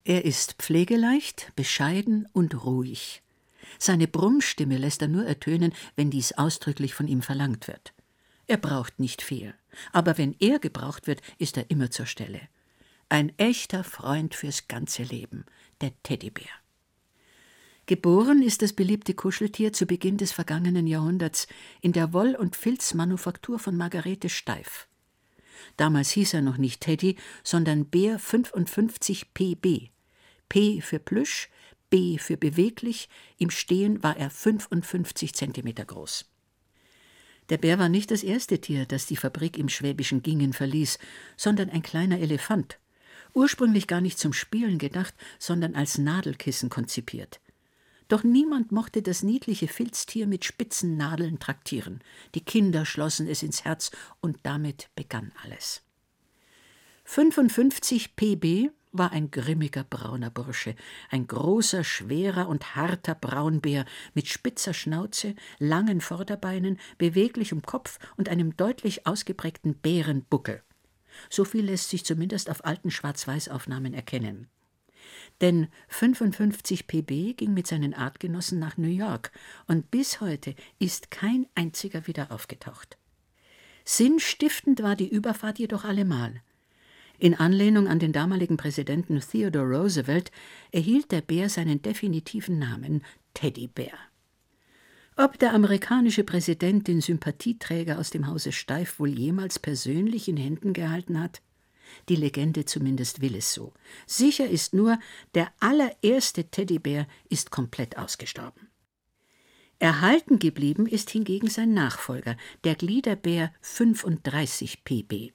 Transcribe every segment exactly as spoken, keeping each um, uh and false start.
Er ist pflegeleicht, bescheiden und ruhig. Seine Brummstimme lässt er nur ertönen, wenn dies ausdrücklich von ihm verlangt wird. Er braucht nicht viel, aber wenn er gebraucht wird, ist er immer zur Stelle. Ein echter Freund fürs ganze Leben, der Teddybär. Geboren ist das beliebte Kuscheltier zu Beginn des vergangenen Jahrhunderts in der Woll- und Filzmanufaktur von Margarete Steiff. Damals hieß er noch nicht Teddy, sondern Bär fünfundfünfzig P B. P für Plüsch, B für beweglich, im Stehen war er fünfundfünfzig Zentimeter groß. Der Bär war nicht das erste Tier, das die Fabrik im schwäbischen Gingen verließ, sondern ein kleiner Elefant. Ursprünglich gar nicht zum Spielen gedacht, sondern als Nadelkissen konzipiert. Doch niemand mochte das niedliche Filztier mit spitzen Nadeln traktieren. Die Kinder schlossen es ins Herz und damit begann alles. fünfundfünfzig P B war ein grimmiger brauner Bursche, ein großer, schwerer und harter Braunbär mit spitzer Schnauze, langen Vorderbeinen, beweglichem Kopf und einem deutlich ausgeprägten Bärenbuckel. So viel lässt sich zumindest auf alten Schwarz-Weiß-Aufnahmen erkennen. Denn fünfundfünfzig P B ging mit seinen Artgenossen nach New York und bis heute ist kein einziger wieder aufgetaucht. Sinnstiftend war die Überfahrt jedoch allemal. In Anlehnung an den damaligen Präsidenten Theodore Roosevelt erhielt der Bär seinen definitiven Namen Teddybär. Ob der amerikanische Präsident den Sympathieträger aus dem Hause Steiff wohl jemals persönlich in Händen gehalten hat? Die Legende zumindest will es so. Sicher ist nur, der allererste Teddybär ist komplett ausgestorben. Erhalten geblieben ist hingegen sein Nachfolger, der Gliederbär fünfunddreißig P B.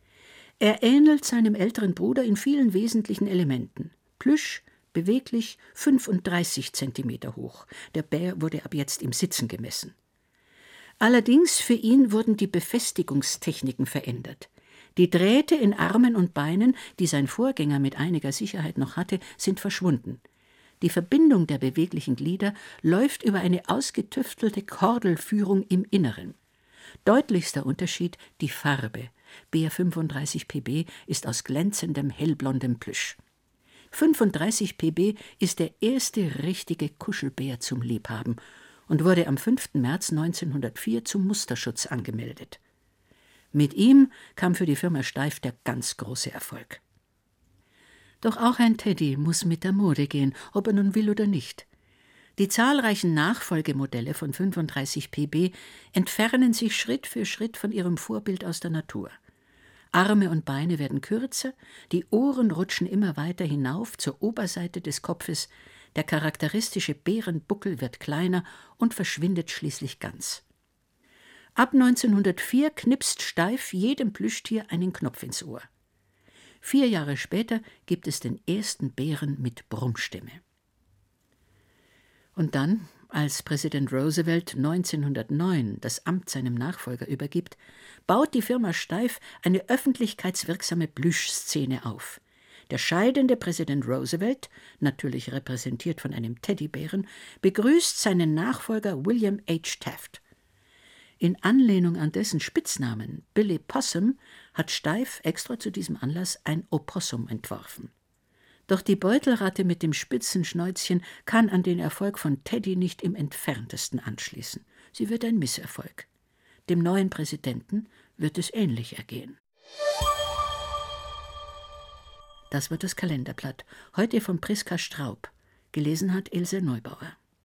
Er ähnelt seinem älteren Bruder in vielen wesentlichen Elementen. Plüsch, beweglich, fünfunddreißig Zentimeter hoch. Der Bär wurde ab jetzt im Sitzen gemessen. Allerdings für ihn wurden die Befestigungstechniken verändert. Die Drähte in Armen und Beinen, die sein Vorgänger mit einiger Sicherheit noch hatte, sind verschwunden. Die Verbindung der beweglichen Glieder läuft über eine ausgetüftelte Kordelführung im Inneren. Deutlichster Unterschied die Farbe. Bär fünfunddreißig P B ist aus glänzendem, hellblondem Plüsch. fünfunddreißig P B ist der erste richtige Kuschelbär zum Liebhaben und wurde am fünften März neunzehnhundertvier zum Musterschutz angemeldet. Mit ihm kam für die Firma Steiff der ganz große Erfolg. Doch auch ein Teddy muss mit der Mode gehen, ob er nun will oder nicht. Die zahlreichen Nachfolgemodelle von fünfunddreißig P B entfernen sich Schritt für Schritt von ihrem Vorbild aus der Natur. Arme und Beine werden kürzer, die Ohren rutschen immer weiter hinauf zur Oberseite des Kopfes, der charakteristische Bärenbuckel wird kleiner und verschwindet schließlich ganz. Ab neunzehnhundertvier knipst Steiff jedem Plüschtier einen Knopf ins Ohr. Vier Jahre später gibt es den ersten Bären mit Brummstimme. Und dann, als Präsident Roosevelt neunzehnhundertneun das Amt seinem Nachfolger übergibt, baut die Firma Steiff eine öffentlichkeitswirksame Plüschszene auf. Der scheidende Präsident Roosevelt, natürlich repräsentiert von einem Teddybären, begrüßt seinen Nachfolger William H. Taft. In Anlehnung an dessen Spitznamen Billy Possum hat Steiff extra zu diesem Anlass ein Opossum entworfen. Doch die Beutelratte mit dem spitzen Schnäuzchen kann an den Erfolg von Teddy nicht im entferntesten anschließen. Sie wird ein Misserfolg. Dem neuen Präsidenten wird es ähnlich ergehen. Das war das Kalenderblatt, heute von Priska Straub. Gelesen hat Ilse Neubauer.